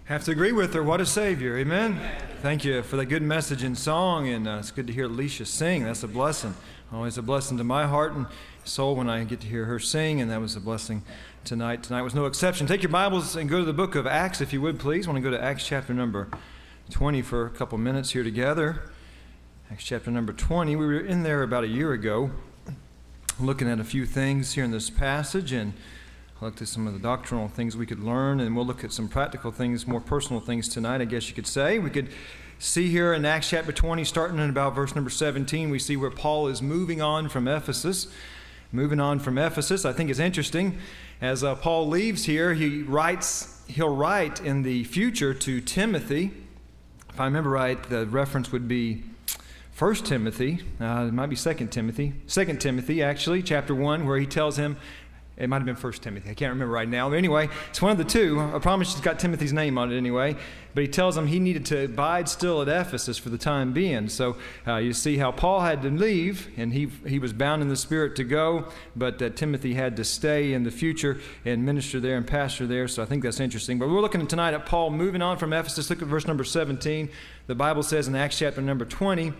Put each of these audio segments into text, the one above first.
Have to agree with her. What a Savior. Amen? Thank you for that good message and song, and it's good to hear Alicia sing. That's a blessing. Always a blessing to my heart and soul when I get to hear her sing, and that was a blessing tonight. Tonight was no exception. Take your Bibles and go to the book of Acts, if you would, please. I want to go to Acts chapter number 20 for a couple minutes here together. Acts chapter number 20. We were in there about a year ago looking at a few things here in this passage, and I looked at some of the doctrinal things we could learn, and we'll look at some practical things, more personal things tonight, I guess you could say. We could see here in Acts chapter 20, starting in about verse number 17, we see where Paul is moving on from Ephesus. Moving on from Ephesus, I think it's interesting. As Paul leaves here, he'll write in the future to Timothy. If I remember right, the reference would be 1 Timothy. It might be 2 Timothy. 2 Timothy, actually, chapter 1, where he tells him, it might have been 1 Timothy. I can't remember right now. But anyway, it's one of the two. I promise it's got Timothy's name on it anyway. But he tells him he needed to abide still at Ephesus for the time being. So you see how Paul had to leave, and he was bound in the Spirit to go, but Timothy had to stay in the future and minister there and pastor there. So I think that's interesting. But we're looking tonight at Paul moving on from Ephesus. Look at verse number 17. The Bible says in Acts chapter number 20,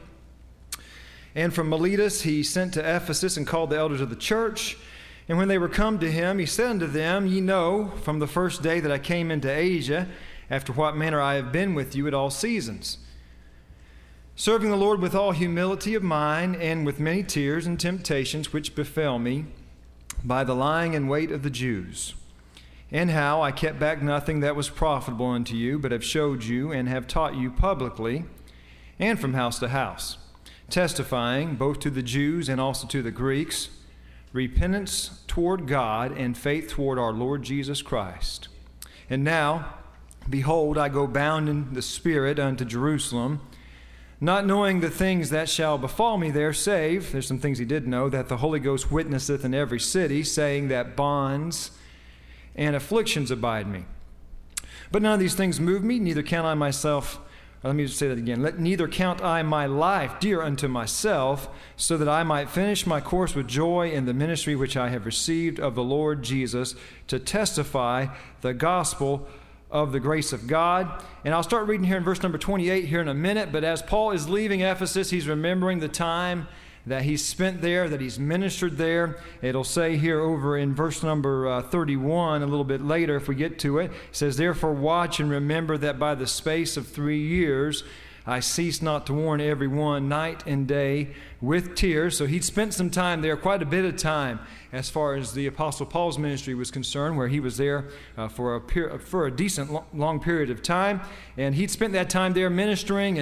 "And from Miletus he sent to Ephesus and called the elders of the church. And when they were come to him, he said unto them, Ye know from the first day that I came into Asia, after what manner I have been with you at all seasons, serving the Lord with all humility of mind, and with many tears and temptations which befell me by the lying in wait of the Jews. And how I kept back nothing that was profitable unto you, but have showed you and have taught you publicly, and from house to house, testifying both to the Jews and also to the Greeks, repentance toward God and faith toward our Lord Jesus Christ. And now, behold, I go bound in the Spirit unto Jerusalem, not knowing the things that shall befall me there, save," there's some things he did know, "that the Holy Ghost witnesseth in every city, saying that bonds and afflictions abide me. But none of these things move me, neither count I myself," let me just say that again. "Neither count I my life dear unto myself, so that I might finish my course with joy in the ministry which I have received of the Lord Jesus, to testify the gospel of the grace of God." And I'll start reading here in verse number 28 here in a minute. But as Paul is leaving Ephesus, he's remembering the time that he's spent there, that he's ministered there. It'll say here over in verse number 31, a little bit later if we get to it, it says, "Therefore watch and remember that by the space of 3 years I cease not to warn every one night and day with tears." So he'd spent some time there, quite a bit of time, as far as the Apostle Paul's ministry was concerned, where he was there for a decent long period of time. And he'd spent that time there ministering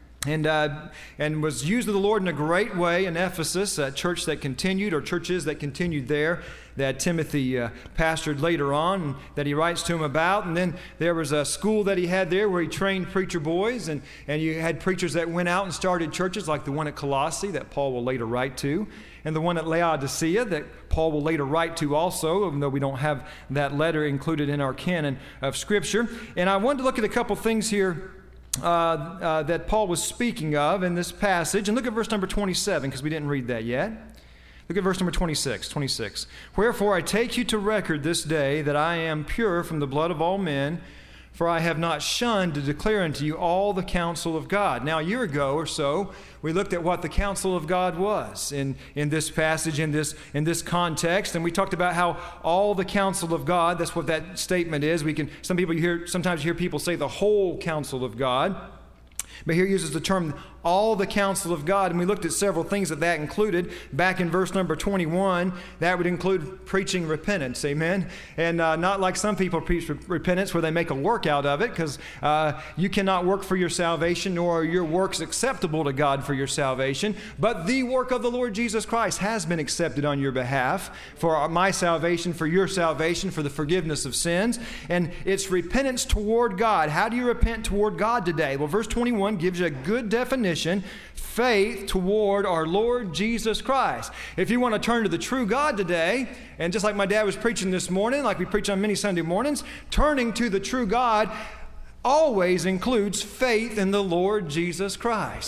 and was used of the Lord in a great way in Ephesus, a church that continued, or churches that continued there, that Timothy pastored later on, that he writes to him about. And then there was a school that he had there where he trained preacher boys, and you had preachers that went out and started churches like the one at Colossae that Paul will later write to, and the one at Laodicea that Paul will later write to also, even though we don't have that letter included in our canon of Scripture. And I wanted to look at a couple things here that Paul was speaking of in this passage. And look at verse number 27, because we didn't read that yet. Look at verse number 26. "Wherefore I take you to record this day that I am pure from the blood of all men, for I have not shunned to declare unto you all the counsel of God." Now, a year ago or so, we looked at what the counsel of God was in this passage, in this context, and we talked about how all the counsel of God, that's what that statement is. Sometimes you hear people say the whole counsel of God, but here uses the term all the counsel of God, and we looked at several things that included. Back in verse number 21, that would include preaching repentance, amen? And not like some people preach repentance where they make a work out of it, because you cannot work for your salvation, nor are your works acceptable to God for your salvation, but the work of the Lord Jesus Christ has been accepted on your behalf for my salvation, for your salvation, for the forgiveness of sins, and it's repentance toward God. How do you repent toward God today? Well, verse 21 gives you a good definition: faith toward our Lord Jesus Christ. If you want to turn to the true God today, and just like my dad was preaching this morning, like we preach on many Sunday mornings, turning to the true God always includes faith in the Lord Jesus Christ.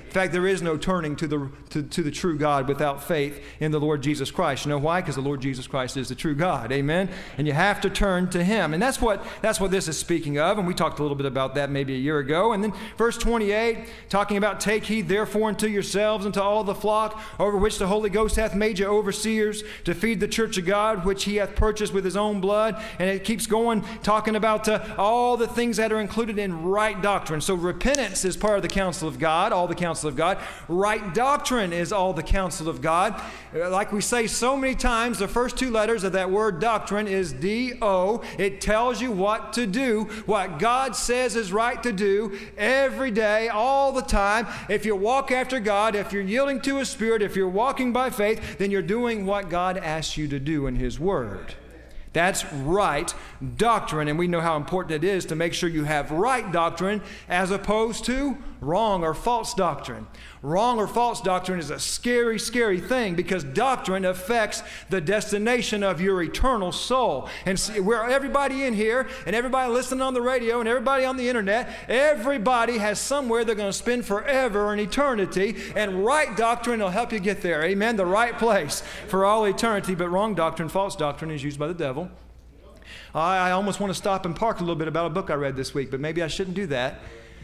In fact, there is no turning to the true God without faith in the Lord Jesus Christ. You know why? Because the Lord Jesus Christ is the true God. Amen? And you have to turn to Him. And that's what this is speaking of. And we talked a little bit about that maybe a year ago. And then verse 28, talking about, take heed therefore unto yourselves and to all the flock over which the Holy Ghost hath made you overseers, to feed the church of God, which He hath purchased with His own blood. And it keeps going, talking about all the things that are included in right doctrine. So repentance is part of the counsel of God, all the counsel of God. Right doctrine is all the counsel of God. Like we say so many times, the first two letters of that word doctrine is D-O. It tells you what to do, what God says is right to do every day, all the time. If you walk after God, if you're yielding to His Spirit, if you're walking by faith, then you're doing what God asks you to do in His Word. That's right doctrine, and we know how important it is to make sure you have right doctrine as opposed to wrong or false doctrine. Wrong or false doctrine is a scary, scary thing because doctrine affects the destination of your eternal soul. And where everybody in here and everybody listening on the radio and everybody on the internet, everybody has somewhere they're going to spend forever in eternity, and right doctrine will help you get there. Amen? The right place for all eternity, but wrong doctrine, false doctrine is used by the devil. I almost want to stop and park a little bit about a book I read this week, but maybe I shouldn't do that.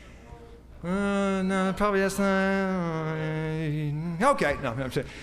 No, probably that's not. Okay, no, I'm saying.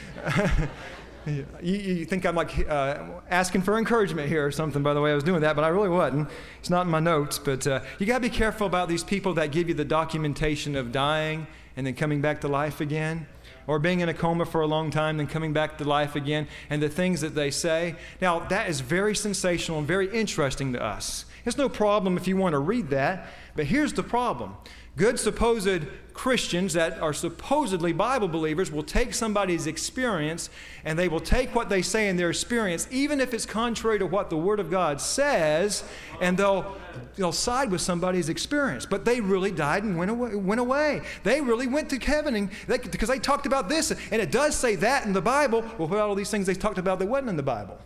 You think I'm like asking for encouragement here or something by the way I was doing that, but I really wasn't. It's not in my notes, but you got to be careful about these people that give you the documentation of dying and then coming back to life again, or being in a coma for a long time, then coming back to life again, and the things that they say. Now, that is very sensational and very interesting to us. It's no problem if you want to read that, but here's the problem. Good supposed Christians that are supposedly Bible believers will take somebody's experience and they will take what they say in their experience, even if it's contrary to what the Word of God says, and they'll side with somebody's experience. But they really died and went away. They really went to heaven because they talked about this, and it does say that in the Bible. Well, what about all these things they talked about that wasn't in the Bible?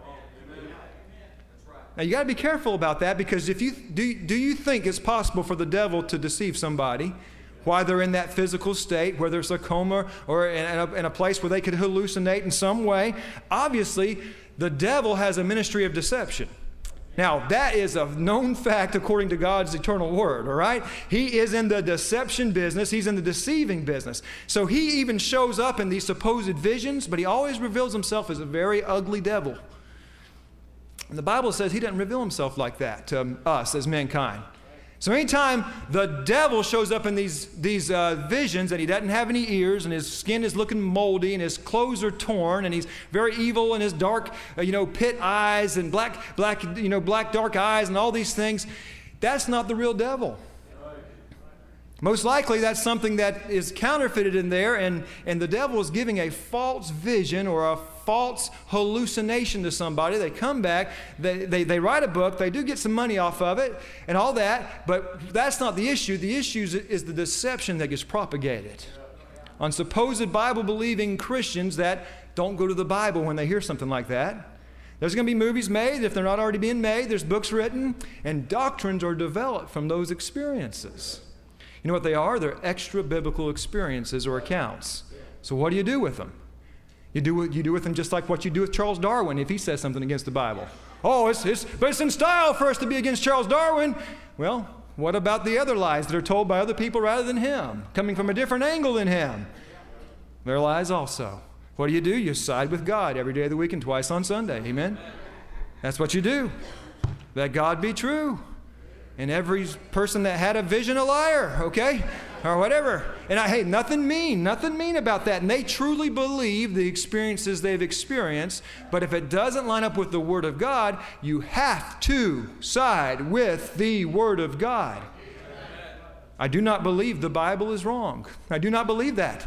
Now, you got to be careful about that, because if you do you think it's possible for the devil to deceive somebody while they're in that physical state, whether it's a coma or in a place where they could hallucinate in some way? Obviously, the devil has a ministry of deception. Now, that is a known fact according to God's eternal word, all right? He is in the deception business. He's in the deceiving business. So he even shows up in these supposed visions, but he always reveals himself as a very ugly devil. And the Bible says He doesn't reveal Himself like that to us as mankind. So anytime the devil shows up in these visions and he doesn't have any ears and his skin is looking moldy and his clothes are torn and he's very evil and his dark, pit eyes and black dark eyes and all these things, that's not the real devil. Most likely that's something that is counterfeited in there, and the devil is giving a false vision or a false hallucination to somebody. They come back, they write a book, they do get some money off of it and all that, but that's not the issue. The issue is the deception that gets propagated on supposed Bible-believing Christians that don't go to the Bible when they hear something like that. There's going to be movies made, if they're not already being made. There's books written, and doctrines are developed from those experiences. You know what they are? They're extra biblical experiences or accounts. So what do you do with them? You do with them just like what you do with Charles Darwin if he says something against the Bible. Oh, but it's in style for us to be against Charles Darwin. Well, what about the other lies that are told by other people rather than him, coming from a different angle than him? They're lies also. What do? You side with God every day of the week and twice on Sunday. Amen? That's what you do. Let God be true. And every person that had a vision, a liar, okay? Or whatever. And nothing mean about that. And they truly believe the experiences they've experienced. But if it doesn't line up with the Word of God, you have to side with the Word of God. I do not believe the Bible is wrong. I do not believe that.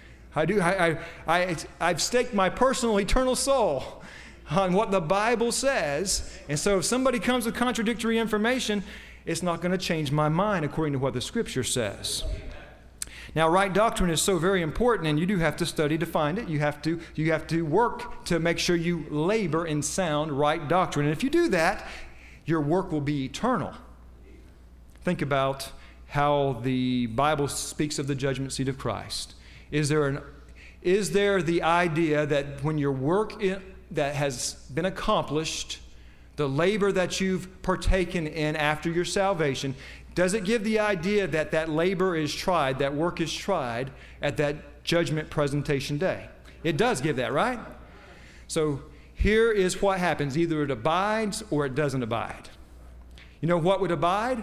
I've staked my personal eternal soul on what the Bible says. And so if somebody comes with contradictory information, it's not going to change my mind according to what the Scripture says. Now, right doctrine is so very important, and you do have to study to find it. You have to work to make sure you labor in sound right doctrine. And if you do that, your work will be eternal. Think about how the Bible speaks of the judgment seat of Christ? Is there the idea that when your work that has been accomplished, the labor that you've partaken in after your salvation, does it give the idea that that labor is tried, that work is tried at that judgment presentation day? It does give that, right? So here is what happens. Either it abides or it doesn't abide. You know what would abide?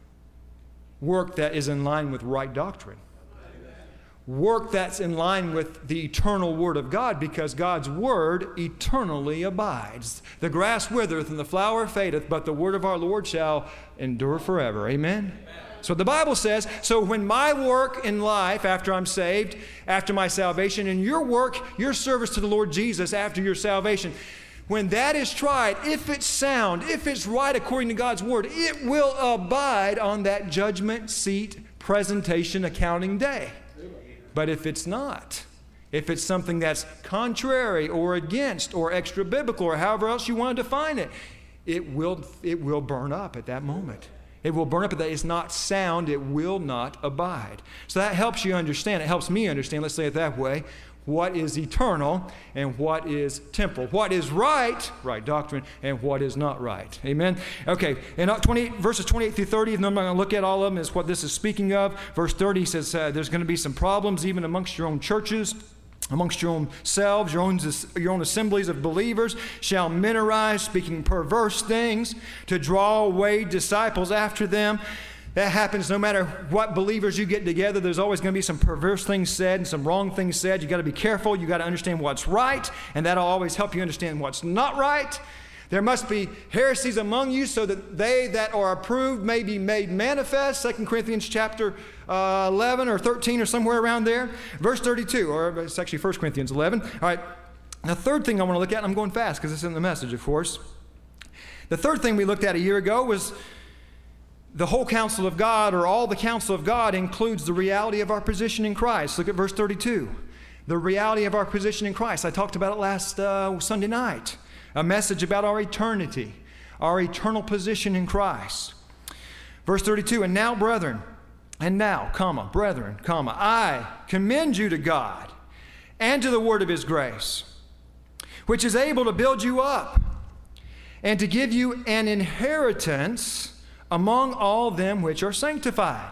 Work that is in line with right doctrine. Work that's in line with the eternal Word of God, because God's Word eternally abides. The grass withereth and the flower fadeth, but the Word of our Lord shall endure forever. Amen? So the Bible says, so when my work in life after I'm saved, after my salvation, and your work, your service to the Lord Jesus after your salvation, when that is tried, if it's sound, if it's right according to God's Word, it will abide on that judgment seat presentation accounting day. But if it's not, if it's something that's contrary or against or extra biblical or however else you want to define it, it will burn up at that moment. It will burn up at that. It's not sound. It will not abide. So that helps you understand. It helps me understand, let's say it that way, what is eternal and what is temporal. What is right doctrine, and what is not right. Amen? Okay, in verses 28 through 30, and I'm not going to look at all of them, is what this is speaking of. Verse 30 says there's going to be some problems even amongst your own churches, amongst your own selves, your own assemblies of believers. Shall men arise speaking perverse things to draw away disciples after them? That happens no matter what believers you get together. There's always going to be some perverse things said and some wrong things said. You've got to be careful. You've got to understand what's right, and that'll always help you understand what's not right. There must be heresies among you, so that they that are approved may be made manifest. 2 Corinthians chapter 11 or 13 or somewhere around there. Verse 32, or it's actually 1 Corinthians 11. All right, the third thing I want to look at, and I'm going fast because it's in the message, of course. The third thing we looked at a year ago was the whole counsel of God, or all the counsel of God, includes the reality of our position in Christ. Look at verse 32. The reality of our position in Christ. I talked about it last Sunday night. A message about our eternity, our eternal position in Christ. Verse 32, and now, brethren, I commend you to God and to the word of his grace, which is able to build you up and to give you an inheritance among all them which are sanctified.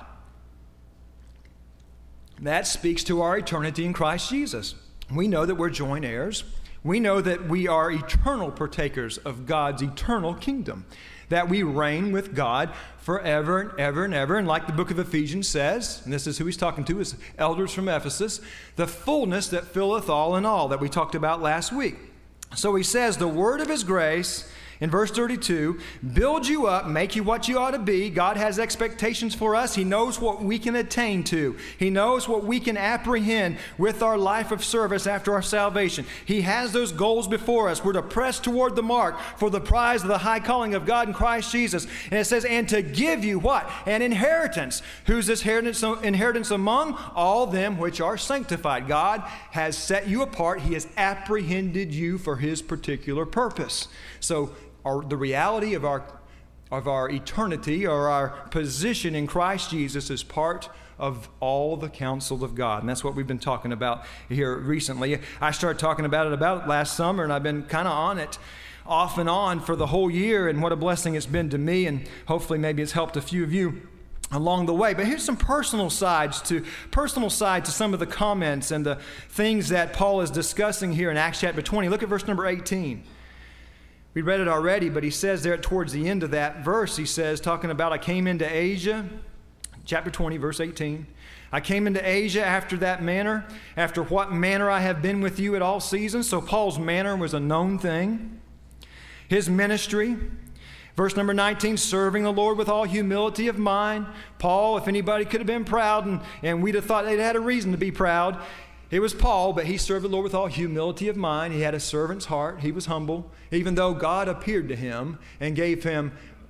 That speaks to our eternity in Christ Jesus. We know that we're joint heirs. We know that we are eternal partakers of God's eternal kingdom, that we reign with God forever and ever and ever. And like the book of Ephesians says, and this is who he's talking to, is elders from Ephesus, the fullness that filleth all in all, that we talked about last week. So he says the word of his grace, in verse 32, build you up, make you what you ought to be. God has expectations for us. He knows what we can attain to. He knows what we can apprehend with our life of service after our salvation. He has those goals before us. We're to press toward the mark for the prize of the high calling of God in Christ Jesus. And it says, and to give you what? An inheritance. Who's this inheritance among? All them which are sanctified. God has set you apart. He has apprehended you for his particular purpose. So the reality of our eternity, or our position in Christ Jesus, is part of all the counsel of God. And that's what we've been talking about here recently. I started talking about it last summer, and I've been kind of on it off and on for the whole year, and what a blessing it's been to me, and hopefully maybe it's helped a few of you along the way. But here's some personal side to some of the comments and the things that Paul is discussing here in Acts chapter 20. Look at verse number 18. We read it already, but he says there towards the end of that verse, he says, talking about, I came into Asia, chapter 20, verse 18. I came into Asia after that manner, after what manner I have been with you at all seasons. So Paul's manner was a known thing. His ministry, verse number 19, serving the Lord with all humility of mind. Paul, if anybody could have been proud, and we'd have thought they'd had a reason to be proud, it was Paul, but he served the Lord with all humility of mind. He had a servant's heart. He was humble, even though God appeared to him and gave him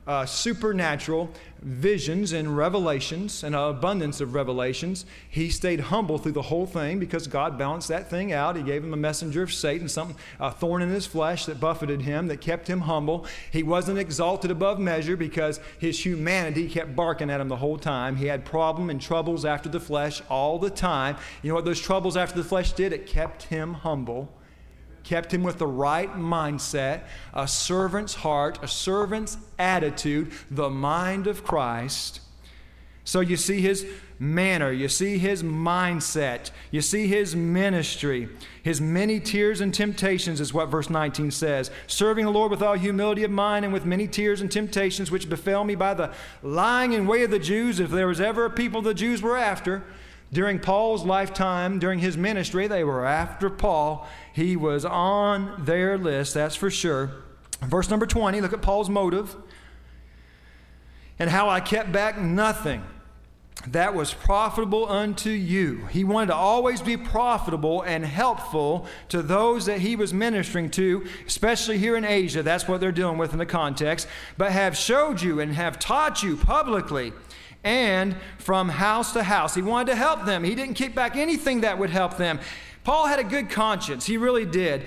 supernatural visions and revelations and an abundance of revelations. He stayed humble through the whole thing because God balanced that thing out. He gave him a messenger of Satan, a thorn in his flesh that buffeted him, that kept him humble. He wasn't exalted above measure because his humanity kept barking at him the whole time. He had problem and troubles after the flesh all the time. You know what those troubles after the flesh did? It kept him humble. Kept him with the right mindset, a servant's heart, a servant's attitude, the mind of Christ. So you see his manner, you see his mindset, you see his ministry, his many tears and temptations is what verse 19 says. Serving the Lord with all humility of mind and with many tears and temptations which befell me by the lying in way of the Jews. If there was ever a people the Jews were after, during Paul's lifetime, during his ministry, they were after Paul. He was on their list, that's for sure. Verse number 20, look at Paul's motive. And how I kept back nothing that was profitable unto you. He wanted to always be profitable and helpful to those that he was ministering to, especially here in Asia. That's what they're dealing with in the context. But have showed you and have taught you publicly and from house to house. He wanted to help them. He didn't keep back anything that would help them. Paul had a good conscience. He really did.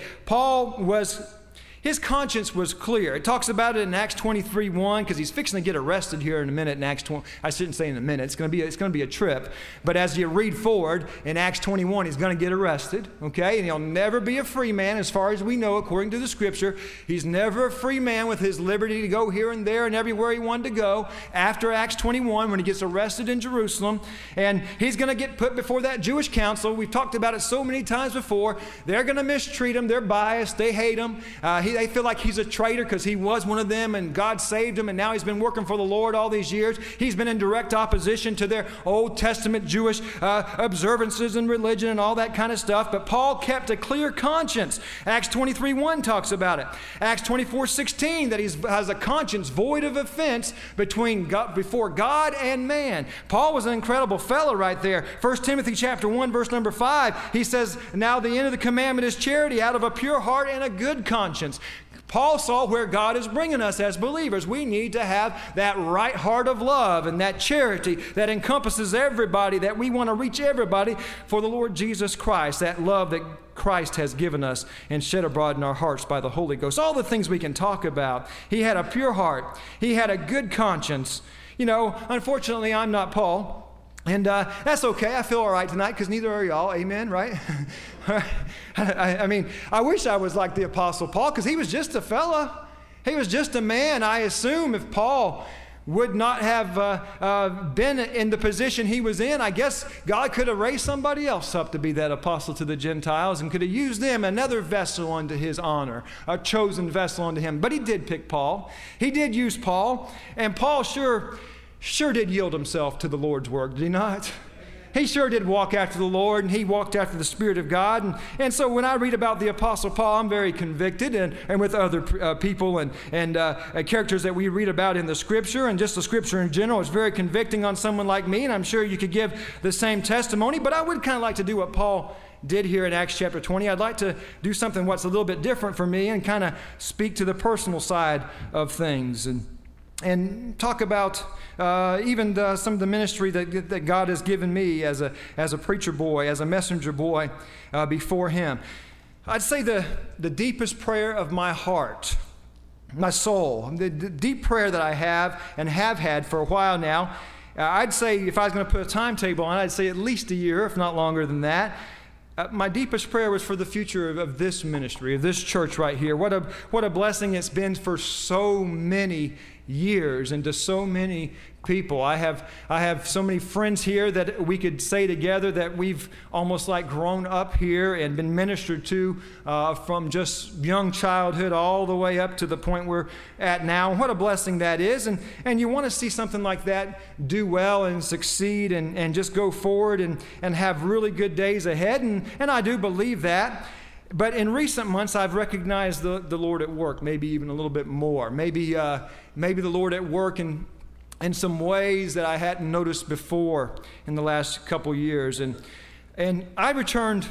His conscience was clear. It talks about it in Acts 23:1 because he's fixing to get arrested here in a minute in Acts 20. I shouldn't say in a minute. It's going to be a trip. But as you read forward in Acts 21, he's going to get arrested, okay? And he'll never be a free man as far as we know according to the Scripture. He's never a free man with his liberty to go here and there and everywhere he wanted to go after Acts 21 when he gets arrested in Jerusalem. And he's going to get put before that Jewish council. We've talked about it so many times before. They're going to mistreat him. They're biased. They hate him. They feel like he's a traitor because he was one of them and God saved him and now he's been working for the Lord all these years. He's been in direct opposition to their Old Testament Jewish observances and religion and all that kind of stuff. But Paul kept a clear conscience. Acts 23:1 talks about it. Acts 24:16 that he has a conscience void of offense before God and man. Paul was an incredible fellow right there. 1 Timothy chapter 1 verse number 5, he says, now the end of the commandment is charity out of a pure heart and a good conscience. Paul saw where God is bringing us as believers. We need to have that right heart of love and that charity that encompasses everybody, that we want to reach everybody for the Lord Jesus Christ, that love that Christ has given us and shed abroad in our hearts by the Holy Ghost. All the things we can talk about. He had a pure heart. He had a good conscience. You know, unfortunately, I'm not Paul. And that's okay. I feel all right tonight because neither are y'all. Amen, right? I mean, I wish I was like the Apostle Paul because he was just a fella. He was just a man. I assume if Paul would not have been in the position he was in, I guess God could have raised somebody else up to be that apostle to the Gentiles and could have used them, another vessel unto his honor, a chosen vessel unto him. But he did pick Paul. He did use Paul. And Paul sure did yield himself to the Lord's work, did he not? He sure did walk after the Lord, and he walked after the Spirit of God. And so when I read about the Apostle Paul, I'm very convicted, and with other people and characters that we read about in the Scripture, and just the Scripture in general, it's very convicting on someone like me, and I'm sure you could give the same testimony. But I would kind of like to do what Paul did here in Acts chapter 20. I'd like to do something what's a little bit different for me and kind of speak to the personal side of things and talk about even some of the ministry that God has given me as a preacher boy, as a messenger boy before him. I'd say the deepest prayer of my heart, my soul, the deep prayer that I have and have had for a while now, I'd say if I was going to put a timetable on it, I'd say at least a year, if not longer than that. My deepest prayer was for the future of this ministry, of this church right here. What a blessing it's been for so many years and to so many people. I have so many friends here that we could say together that we've almost like grown up here and been ministered to from just young childhood all the way up to the point we're at now. What a blessing that is. And you want to see something like that do well and succeed and just go forward and have really good days ahead. And I do believe that. But in recent months, I've recognized the Lord at work, maybe even a little bit more. Maybe the Lord at work in some ways that I hadn't noticed before in the last couple years. And I returned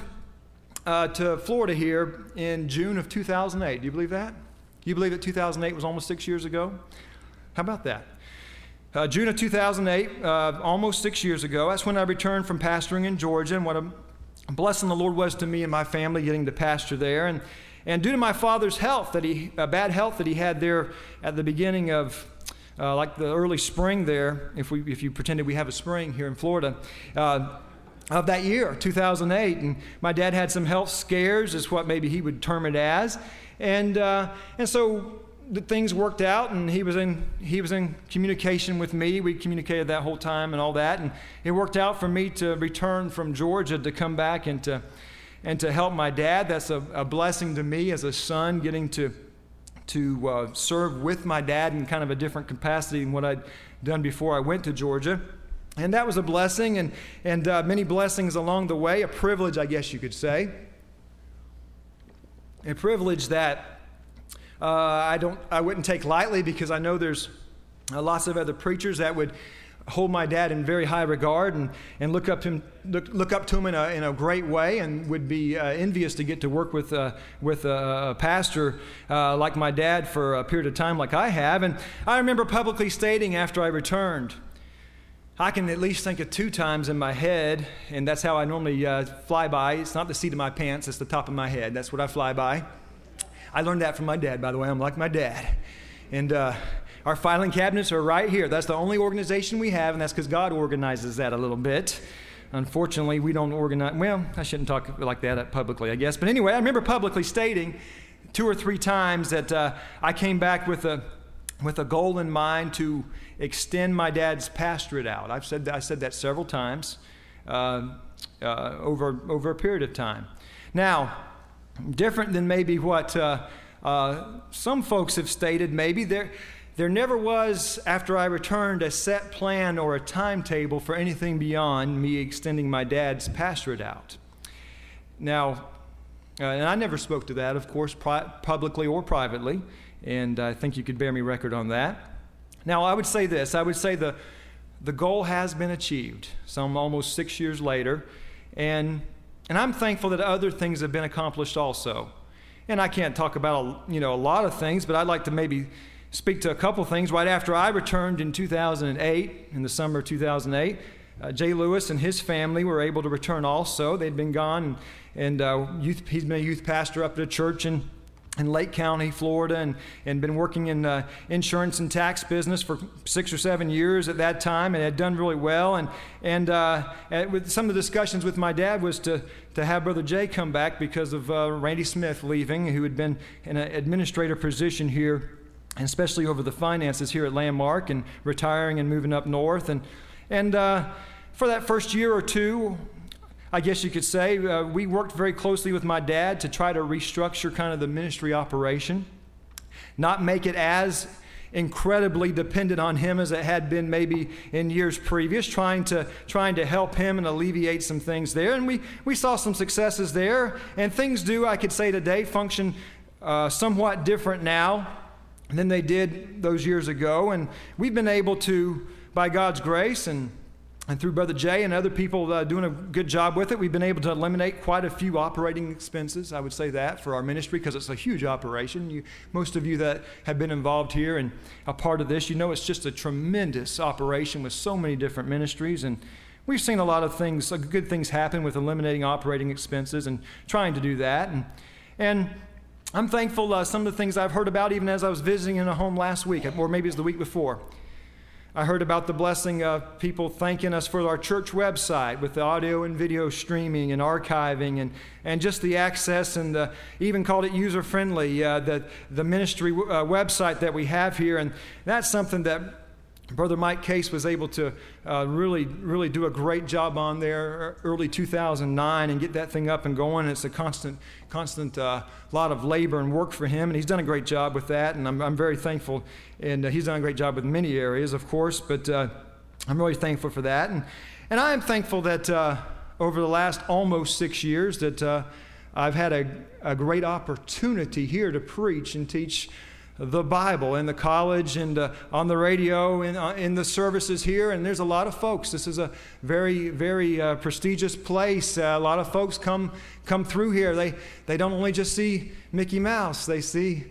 to Florida here in June of 2008. Do you believe that? You believe that 2008 was almost 6 years ago? How about that? June of 2008, almost 6 years ago, that's when I returned from pastoring in Georgia, and what a blessing the Lord was to me and my family getting to pastor there. And due to my father's health, bad health that he had there at the beginning of like the early spring there, if you pretended we have a spring here in Florida, of that year, 2008, and my dad had some health scares, is what maybe he would term it as, and so the things worked out, and he was in communication with me. We communicated that whole time and all that, and it worked out for me to return from Georgia to come back and to help my dad. That's a blessing to me as a son, getting to serve with my dad in kind of a different capacity than what I'd done before I went to Georgia. And that was a blessing, and many blessings along the way, a privilege, I guess you could say. A privilege that I wouldn't take lightly, because I know there's lots of other preachers that would hold my dad in very high regard and look up to him in a great way, and would be envious to get to work with a pastor like my dad for a period of time like I have. And I remember publicly stating after I returned, I can at least think of 2 times in my head, and that's how I normally fly by. It's not the seat of my pants, it's the top of my head. That's what I fly by. I learned that from my dad, by the way. I'm like my dad. And our filing cabinets are right here. That's the only organization we have, and that's because God organizes that a little bit. Unfortunately, we don't organize. Well, I shouldn't talk like that publicly, I guess. But anyway, I remember publicly stating 2 or 3 times that I came back with a goal in mind to extend my dad's pastorate out. I said that several times over a period of time. Now, different than maybe what some folks have stated, maybe there never was, after I returned, a set plan or a timetable for anything beyond me extending my dad's pastorate out. Now, and I never spoke to that, of course, publicly or privately, and I think you could bear me record on that. Now, I would say this. I would say the goal has been achieved, some almost 6 years later, and I'm thankful that other things have been accomplished also. And I can't talk about a lot of things, but I'd like to maybe speak to a couple things. Right after I returned in 2008, in the summer of 2008, Jay Lewis and his family were able to return also. They'd been gone, and he's been a youth pastor up at a church in Lake County, Florida, and been working in insurance and tax business for 6 or 7 years at that time, and had done really well. And with some of the discussions with my dad was to have Brother Jay come back because of Randy Smith leaving, who had been in an administrator position here, and especially over the finances here at Landmark, and retiring and moving up north. And for that first year or two, I guess you could say, we worked very closely with my dad to try to restructure kind of the ministry operation, not make it as incredibly dependent on him as it had been maybe in years previous, trying to help him and alleviate some things there. And we saw some successes there, and things do, I could say today, function somewhat different now than they did those years ago. And we've been able to, by God's grace and through Brother Jay and other people doing a good job with it, we've been able to eliminate quite a few operating expenses, I would say that, for our ministry, because it's a huge operation. Most of you that have been involved here and a part of this, it's just a tremendous operation with so many different ministries. And we've seen a lot of things, good things happen with eliminating operating expenses and trying to do that. And I'm thankful some of the things I've heard about even as I was visiting in a home last week, or maybe it was the week before. I heard about the blessing of people thanking us for our church website with the audio and video streaming and archiving and just the access, and even called it user-friendly, the ministry website that we have here. And that's something that Brother Mike Case was able to really do a great job on there early 2009 and get that thing up and going. It's a constant lot of labor and work for him, and he's done a great job with that, and I'm very thankful. And he's done a great job with many areas, of course, but I'm really thankful for that. And I am thankful that over the last almost 6 years that I've had a great opportunity here to preach and teach the Bible in the college and on the radio and in the services here. And there's a lot of folks. This is a very, very prestigious place. A lot of folks come through here. They don't only just see Mickey Mouse. They see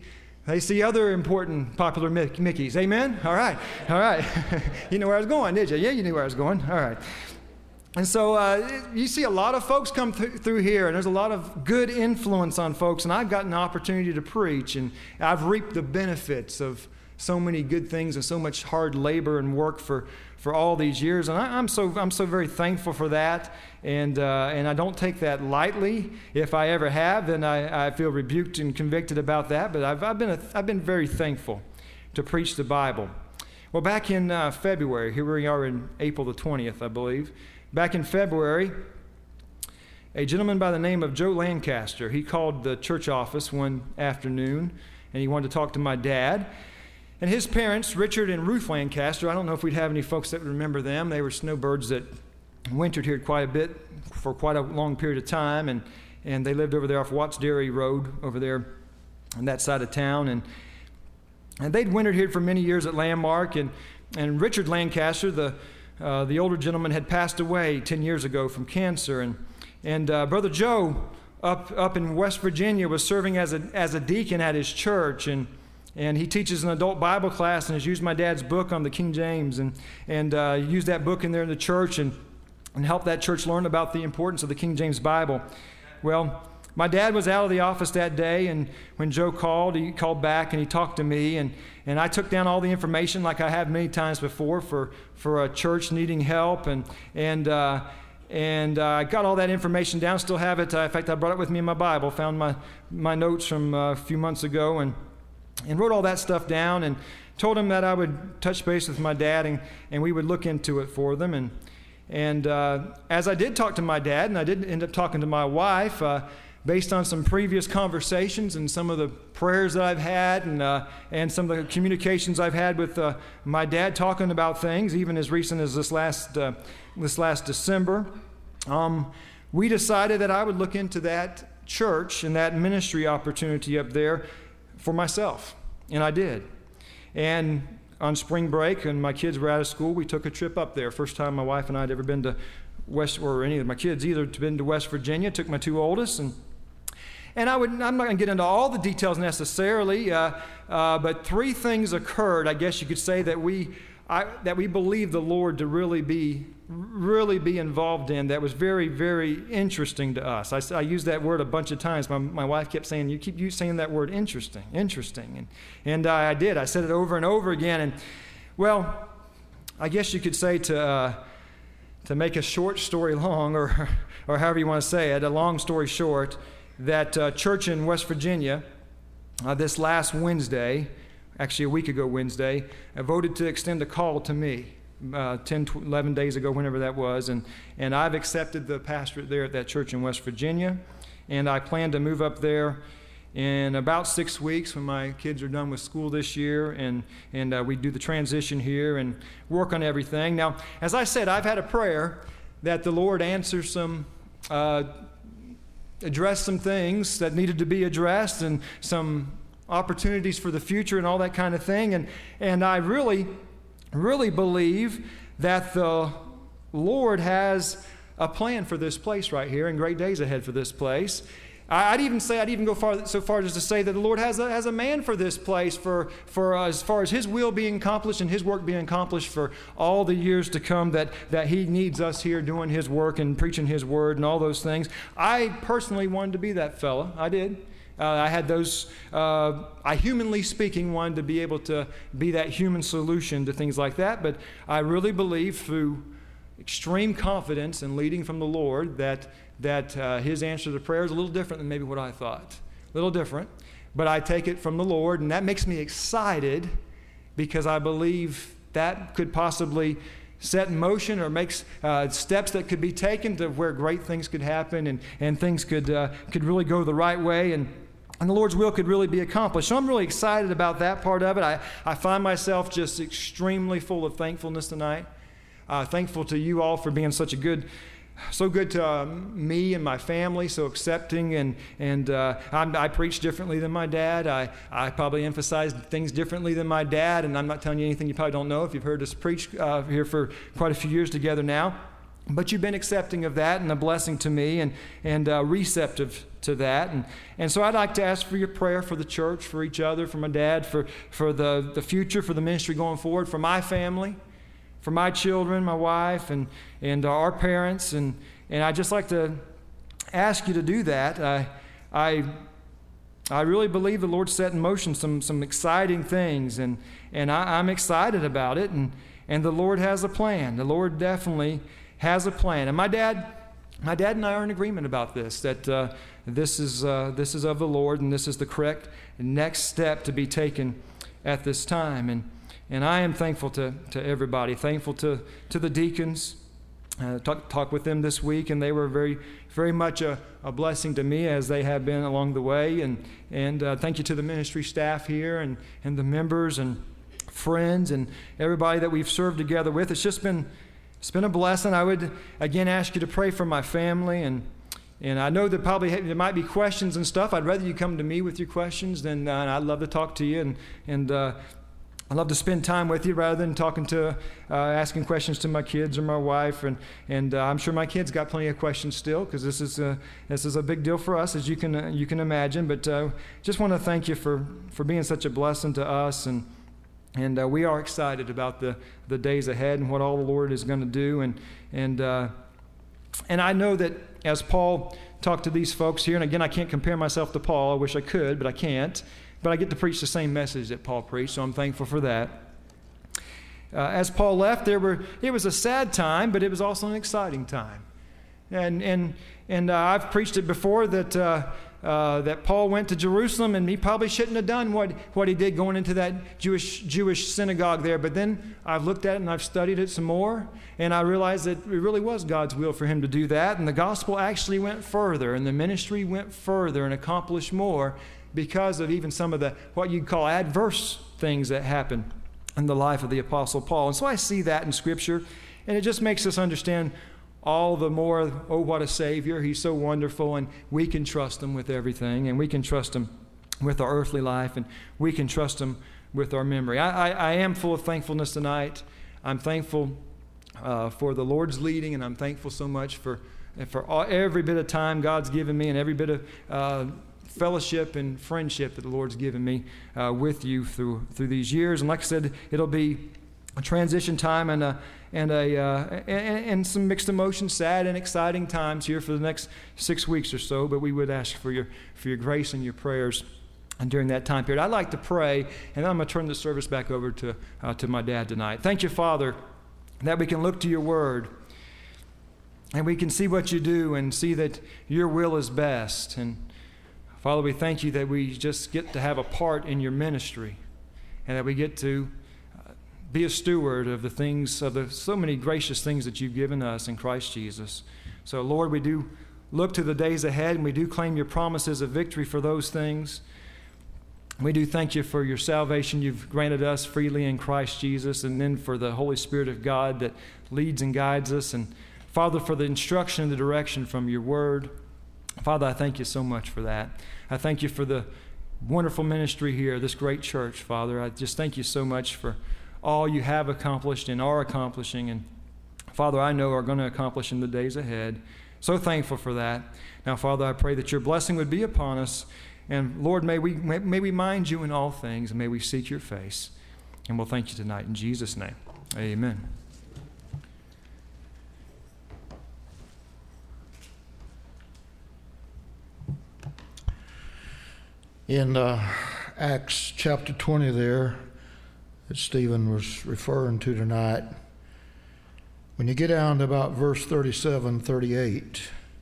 They see other important, popular Mickeys. Amen? All right. All right. You know where I was going, did you? Yeah, you knew where I was going. All right. And so you see a lot of folks come through here, and there's a lot of good influence on folks, and I've gotten the opportunity to preach, and I've reaped the benefits of so many good things and so much hard labor and work for all these years, and I'm so very thankful for that, and I don't take that lightly. If I ever have, then I feel rebuked and convicted about that. But I've been very thankful to preach the Bible. Well, back in February, here we are in April the 20th, I believe. Back in February, a gentleman by the name of Joe Lancaster, he called the church office one afternoon, and he wanted to talk to my dad. And his parents, Richard and Ruth Lancaster, I don't know if we'd have any folks that would remember them. They were snowbirds that wintered here quite a bit for quite a long period of time, and they lived over there off Watts Dairy Road over there on that side of town. And they'd wintered here for many years at Landmark, and Richard Lancaster, the older gentleman, had passed away 10 years ago from cancer, and Brother Joe up in West Virginia was serving as a deacon at his church, and he teaches an adult Bible class and has used my dad's book on the King James and used that book in there in the church and helped that church learn about the importance of the King James Bible. Well, my dad was out of the office that day, and when Joe called, he called back and he talked to me, and I took down all the information like I have many times before for a church needing help, and I got all that information down, still have it. In fact, I brought it with me in my Bible, found my notes from a few months ago, and wrote all that stuff down and told him that I would touch base with my dad and we would look into it for them. And as I did talk to my dad, and I did end up talking to my wife, based on some previous conversations and some of the prayers that I've had and some of the communications I've had with my dad talking about things, even as recent as this last December, we decided that I would look into that church and that ministry opportunity up there for myself, and I did. And on spring break, when my kids were out of school, we took a trip up there. First time my wife and I had ever been to or any of my kids either, been to West Virginia. Took my two oldest, and I'm not going to get into all the details necessarily, but three things occurred, I guess you could say, that we believe the Lord to really be involved in, that was very, very interesting to us. I used that word a bunch of times. My wife kept saying, you keep saying that word, interesting. And I did. I said it over and over again. And, well, I guess you could say to make a short story long, or however you want to say it, a long story short, that church in West Virginia, this last Wednesday, actually a week ago Wednesday, voted to extend a call to me 11 days ago, whenever that was, and I've accepted the pastorate there at that church in West Virginia, and I plan to move up there in about 6 weeks when my kids are done with school this year, and we do the transition here and work on everything. Now, as I said, I've had a prayer that the Lord answer address some things that needed to be addressed and some opportunities for the future and all that kind of thing. And I really, really believe that the Lord has a plan for this place right here and great days ahead for this place. I'd even go so far as to say that the Lord has a man for this place for as far as His will being accomplished and His work being accomplished for all the years to come, that He needs us here doing His work and preaching His word and all those things. I personally wanted to be that fella. I did. I had those, I humanly speaking, wanted to be able to be that human solution to things like that, but I really believe through extreme confidence and leading from the Lord that His answer to prayer is a little different than maybe what I thought. A little different, but I take it from the Lord, and that makes me excited because I believe that could possibly set in motion or makes steps that could be taken to where great things could happen and things could really go the right way and the Lord's will could really be accomplished. So I'm really excited about that part of it. I find myself just extremely full of thankfulness tonight. Thankful to you all for being so good to me and my family, so accepting, and I preach differently than my dad. I probably emphasize things differently than my dad, and I'm not telling you anything you probably don't know if you've heard us preach here for quite a few years together now. But you've been accepting of that and a blessing to me and receptive to that. And so I'd like to ask for your prayer for the church, for each other, for my dad, for the future, for the ministry going forward, for my family, for my children, my wife, and our parents. And I'd just like to ask you to do that. I really believe the Lord set in motion some exciting things, and I'm excited about it. And the Lord has a plan. The Lord definitely has a plan. And my dad and I are in agreement about this, that this is of the Lord, and this is the correct next step to be taken at this time. And I am thankful to everybody, thankful to the deacons. Talked with them this week, and they were very, very much a blessing to me, as they have been along the way. And thank you to the ministry staff here and the members and friends and everybody that we've served together with. It's been a blessing. I would again ask you to pray for my family, and I know that probably there might be questions and stuff. I'd rather you come to me with your questions, and I'd love to talk to you, and I love to spend time with you rather than asking questions to my kids or my wife, and I'm sure my kids got plenty of questions still, because this is a big deal for us, as you can imagine. But just want to thank you for being such a blessing to us, and we are excited about the days ahead and what all the Lord is going to do, and I know that as Paul talked to these folks here, and again, I can't compare myself to Paul. I wish I could, but I can't. But I get to preach the same message that Paul preached, so I'm thankful for that. As Paul left, it was a sad time, but it was also an exciting time. And I've preached it before that Paul went to Jerusalem, and he probably shouldn't have done what he did going into that Jewish synagogue there. But then I've looked at it and I've studied it some more, and I realized that it really was God's will for him to do that. And the gospel actually went further, and the ministry went further and accomplished more, because of even some of the what you'd call adverse things that happened in the life of the Apostle Paul. And so I see that in Scripture, and it just makes us understand all the more, oh, what a Savior. He's so wonderful, and we can trust Him with everything, and we can trust Him with our earthly life, and we can trust Him with our memory. I am full of thankfulness tonight. I'm thankful for the Lord's leading, and I'm thankful so much for every bit of time God's given me, and every bit of fellowship and friendship that the Lord's given me with you through these years. And like I said, it'll be a transition time and some mixed emotions, sad and exciting times here for the next 6 weeks or so. But we would ask for your grace and your prayers and during that time period. I'd like to pray, and then I'm going to turn the service back over to my dad tonight. Thank you, Father, that we can look to your word, and we can see what you do and see that your will is best. And Father, we thank you that we just get to have a part in your ministry, and that we get to be a steward of the things, of the so many gracious things that you've given us in Christ Jesus. So, Lord, we do look to the days ahead, and we do claim your promises of victory for those things. We do thank you for your salvation you've granted us freely in Christ Jesus, and then for the Holy Spirit of God that leads and guides us, and Father, for the instruction and the direction from your word. Father, I thank you so much for that. I thank you for the wonderful ministry here, this great church, Father. I just thank you so much for all you have accomplished and are accomplishing, and Father, I know are going to accomplish in the days ahead. So thankful for that. Now, Father, I pray that your blessing would be upon us, and Lord, may we mind you in all things, and may we seek your face. And we'll thank you tonight in Jesus' name. Amen. In Acts chapter 20 there, that Stephen was referring to tonight, when you get down to about verse 37, 38,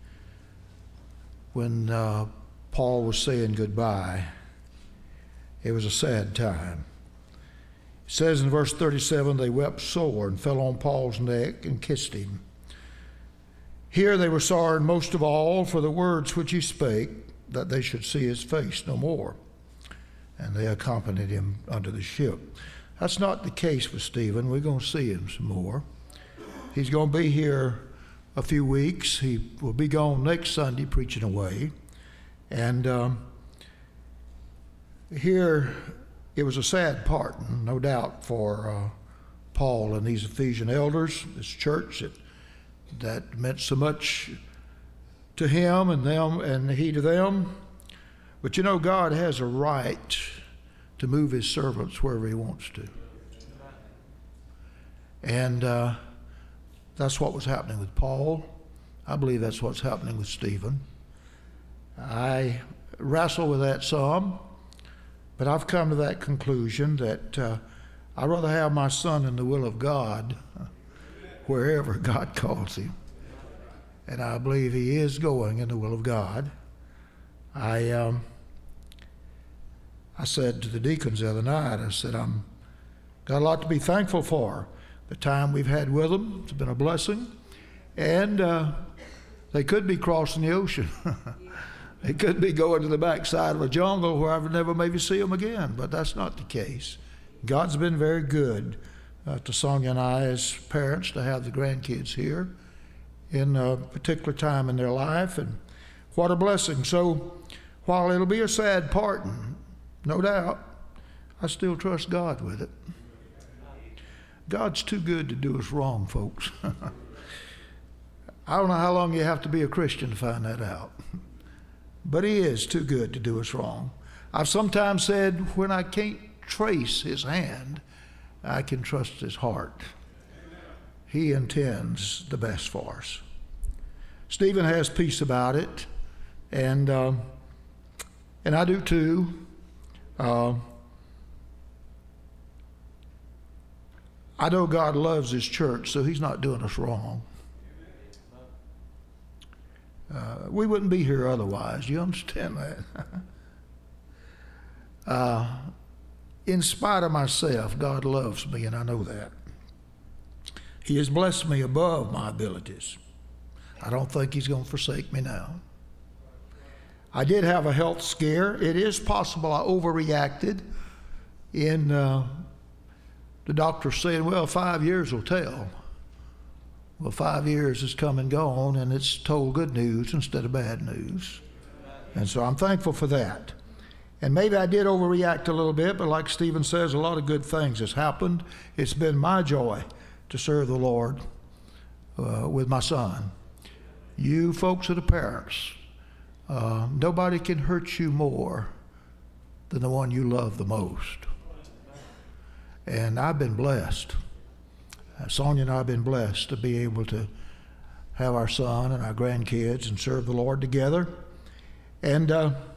when Paul was saying goodbye, it was a sad time. It says in verse 37, they wept sore and fell on Paul's neck and kissed him. Here they were sorry most of all for the words which he spake, that they should see his face no more. And they accompanied him unto the ship. That's not the case with Stephen. We're going to see him some more. He's going to be here a few weeks. He will be gone next Sunday preaching away. And here it was a sad parting, no doubt, for Paul and these Ephesian elders, this church that that meant so much to him and them and he to them. But you know, God has a right to move his servants wherever he wants to. And that's what was happening with Paul. I believe that's what's happening with Stephen. I wrestle with that some, but I've come to that conclusion that I'd rather have my son in the will of God wherever God calls him. And I believe he is going in the will of God. I said to the deacons the other night, I said, I've got a lot to be thankful for. The time we've had with them, it's been a blessing. And they could be crossing the ocean. They could be going to the backside of a jungle where I would never maybe see them again, but that's not the case. God's been very good to Sonia and I as parents to have the grandkids here in a particular time in their life, and what a blessing. So while it'll be a sad parting, no doubt, I still trust God with it. God's too good to do us wrong, folks. I don't know how long you have to be a Christian to find that out. But he is too good to do us wrong. I've sometimes said when I can't trace his hand, I can trust his heart. He intends the best for us. Stephen has peace about it, and I do too. I know God loves his church, so he's not doing us wrong. We wouldn't be here otherwise. You understand that? In spite of myself, God loves me, and I know that. He has blessed me above my abilities. I don't think he's going to forsake me now. I did have a health scare. It is possible I overreacted in the doctor saying, well, 5 years will tell. Well, 5 years has come and gone, and it's told good news instead of bad news. And so I'm thankful for that. And maybe I did overreact a little bit, but like Stephen says, a lot of good things has happened. It's been my joy to serve the Lord with my son. You folks are the parents. Nobody can hurt you more than the one you love the most. And I've been blessed. Sonia and I have been blessed to be able to have our son and our grandkids and serve the Lord together. And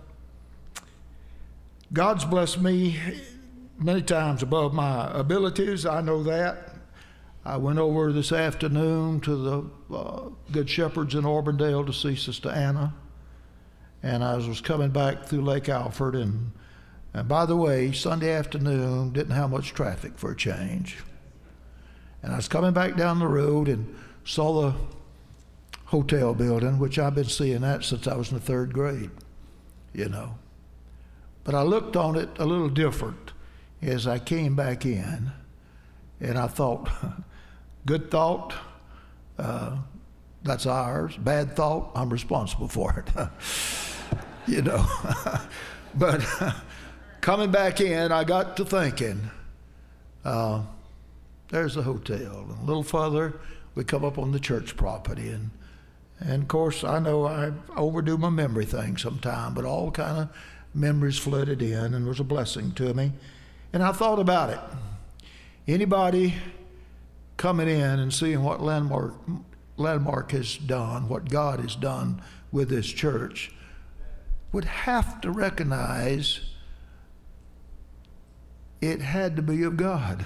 God's blessed me many times above my abilities. I know that. I went over this afternoon to the Good Shepherds in Auburndale to see Sister Anna. And I was coming back through Lake Alfred. And by the way, Sunday afternoon didn't have much traffic for a change. And I was coming back down the road and saw the hotel building, which I've been seeing that since I was in the 3rd grade, you know. But I looked on it a little different as I came back in, and I thought, good thought, that's ours. Bad thought, I'm responsible for it, you know. But coming back in, I got to thinking, there's the hotel. And a little further, we come up on the church property. And of course, I know I overdo my memory thing sometime, but all kind of memories flooded in and was a blessing to me. And I thought about it. Anybody coming in and seeing what Landmark has done, what God has done with this church, would have to recognize it had to be of God.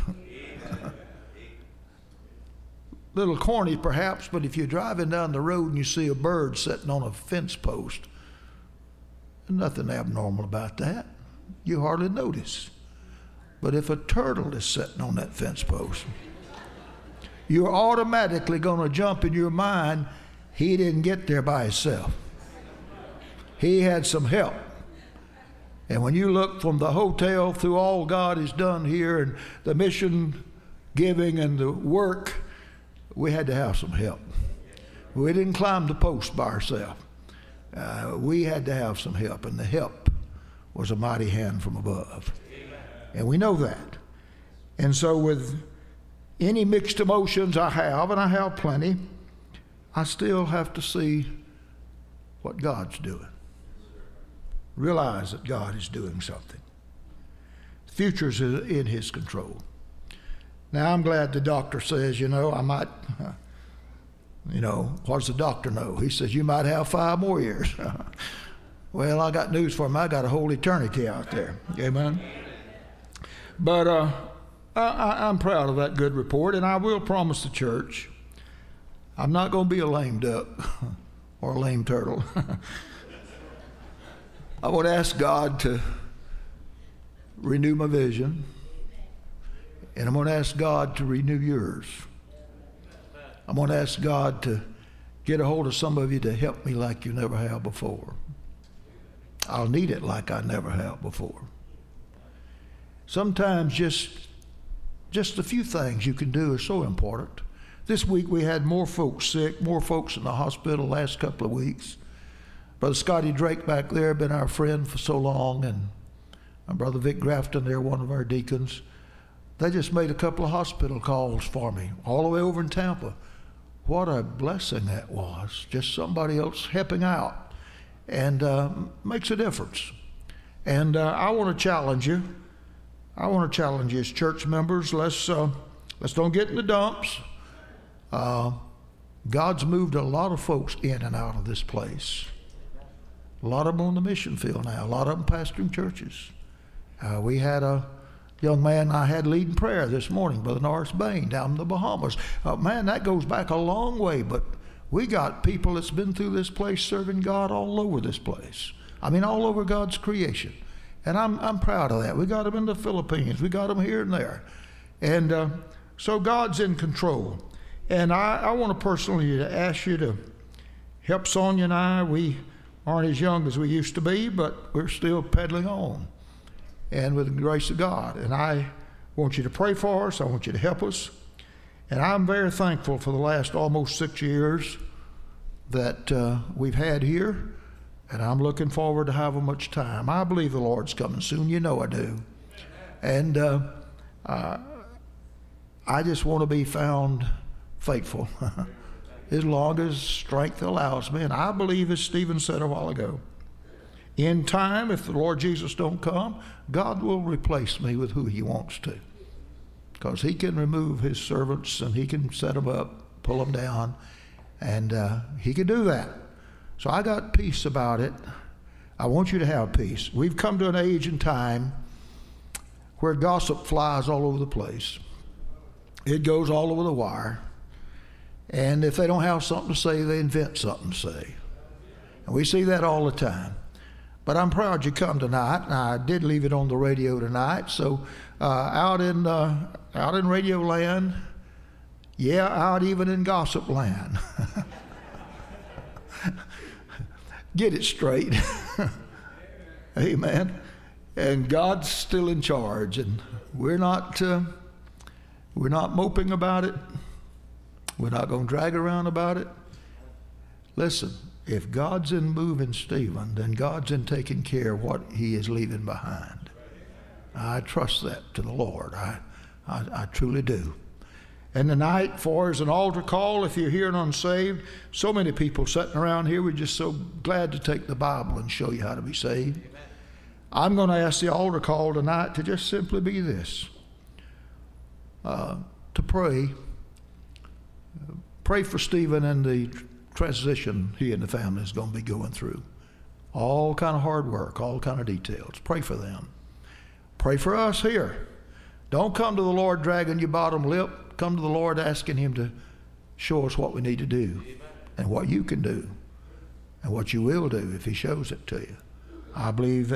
Little corny perhaps, but if you're driving down the road and you see a bird sitting on a fence post, there's nothing abnormal about that. You hardly notice. But if a turtle is sitting on that fence post, you're automatically going to jump in your mind, he didn't get there by himself. He had some help. And when you look from the hotel through all God has done here and the mission giving and the work, we had to have some help. We didn't climb the post by ourselves. We had to have some help, and the help was a mighty hand from above. And we know that. And so with any mixed emotions I have, and I have plenty, I still have to see what God's doing. Realize that God is doing something. The future's in His control. Now, I'm glad the doctor says, I might, what does the doctor know? He says, you might have 5 more years. Well, I got news for him. I got a whole eternity out there. Amen. But I'm proud of that good report, and I will promise the church I'm not going to be a lame duck or a lame turtle. I would ask God to renew my vision, and I'm going to ask God to renew yours. I'm going to ask God to get a hold of some of you to help me like you never have before. I'll need it like I never have before. Sometimes just a few things you can do are so important. This week we had more folks sick, more folks in the hospital the last couple of weeks. Brother Scotty Drake back there, been our friend for so long, and my brother Vic Grafton there, one of our deacons. They just made a couple of hospital calls for me, all the way over in Tampa. What a blessing that was. Just somebody else helping out. And makes a difference. And I want to challenge you. I want to challenge you as church members. Let's don't get in the dumps. God's moved a lot of folks in and out of this place. A lot of them on the mission field now. A lot of them pastoring churches. We had a young man I had leading prayer this morning, Brother Norris Bain, down in the Bahamas. Man, that goes back a long way, but we got people that's been through this place serving God all over this place. I mean, all over God's creation. And I'm proud of that. We got them in the Philippines. We got them here and there. And so God's in control. And I want to personally ask you to help Sonia and I. We aren't as young as we used to be, but we're still pedaling on. And with the grace of God. And I want you to pray for us. I want you to help us. And I'm very thankful for the last almost 6 years that we've had here. And I'm looking forward to having much time. I believe the Lord's coming soon. You know I do. And I just want to be found faithful as long as strength allows me. And I believe, as Stephen said a while ago, in time, if the Lord Jesus don't come, God will replace me with who He wants to. Because He can remove His servants and He can set them up, pull them down, and He can do that. So I got peace about it. I want you to have peace. We've come to an age and time where gossip flies all over the place. It goes all over the wire. And if they don't have something to say, they invent something to say. And we see that all the time. But I'm proud you come tonight. And I did leave it on the radio tonight. So out in radio land, yeah, out even in gossip land. Get it straight. Amen. And God's still in charge, and we're not moping about it. We're not going to drag around about it. Listen, if God's in moving Stephen, then God's in taking care of what He is leaving behind. I trust that to the Lord. I truly do. And tonight, for as an altar call, if you're here and unsaved, so many people sitting around here, we're just so glad to take the Bible and show you how to be saved. Amen. I'm going to ask the altar call tonight to just simply be this, to pray. Pray for Stephen and the transition he and the family is going to be going through. All kind of hard work, all kind of details. Pray for them. Pray for us here. Don't come to the Lord dragging your bottom lip. Come to the Lord asking Him to show us what we need to do. Amen. And what you can do and what you will do if He shows it to you. I believe that